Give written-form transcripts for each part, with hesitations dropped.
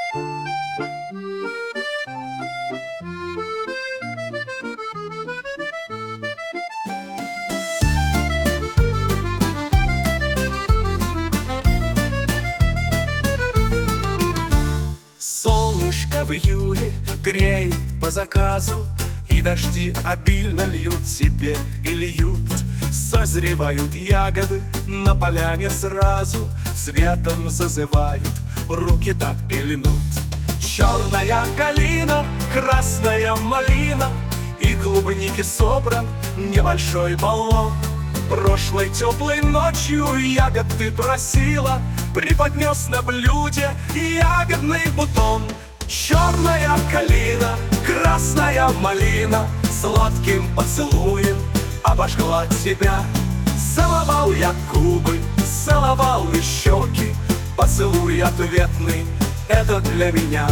Солнышко в июле греет по заказу, и дожди обильно льют себе и льют. Созревают ягоды на поляне сразу, цветом зазывают, руки так и льнут. Черная калина, красная малина, и клубники собран небольшой баллон. Прошлой теплой ночью ягод ты просила, преподнес на блюде ягодный бутон. Черная калина, красная малина, сладким поцелуем обожгла тебя. Целовал я губы, целовал и щеки, поцелуй ответный — это для меня.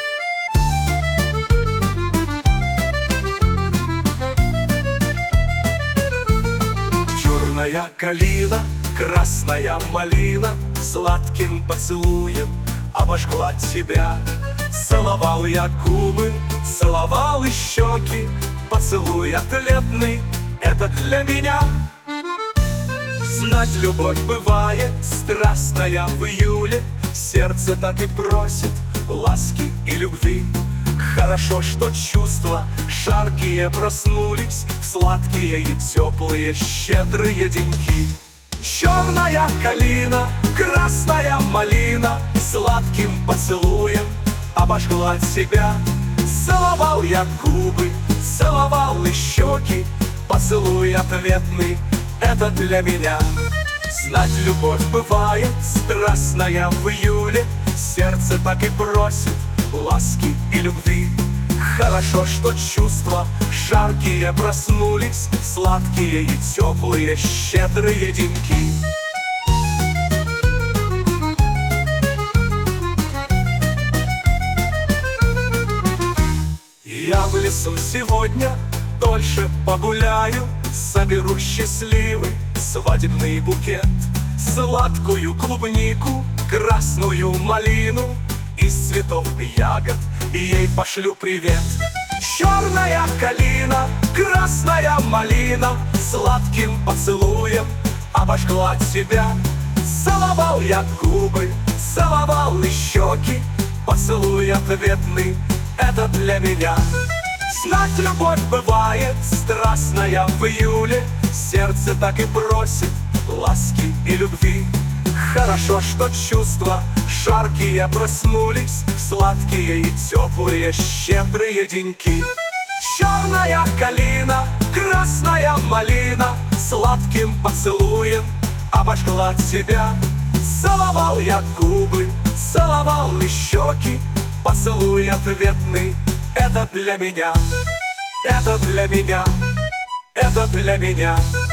Черная калина, красная малина, сладким поцелуем обожгла тебя. Целовал я губы, целовал и щеки, поцелуй ответный — это для меня. Знать, любовь бывает страстная в июле, сердце так и просит ласки и любви. Хорошо, что чувства жаркие проснулись в сладкие и теплые щедрые деньки. Черная калина, красная малина, сладким поцелуем обожгла тебя. Целовал я губы, целовал и щеки, поцелуй ответный — это для меня. Знать, любовь бывает страстная в июле, сердце так и просит ласки и любви. Хорошо, что чувства жаркие проснулись в сладкие и теплые щедрые деньки. Я в лесу сегодня дольше погуляю, соберу счастливый свадебный букет, сладкую клубнику, красную малину, из цветов и ягод, и ей пошлю привет. Черная калина, красная малина, сладким поцелуем обожгла тебя. Целовал я губы, целовал и щеки, поцелуй ответный — это для меня. Знать, любовь бывает страстная в июле, сердце так и просит ласки и любви. Хорошо, что чувства жаркие проснулись в сладкие и теплые щедрые деньки. Черная калина, красная малина, сладким поцелуем обожгла тебя. Целовал я губы, целовал и щеки, поцелуй ответный — это для меня. Это для меня, это для меня.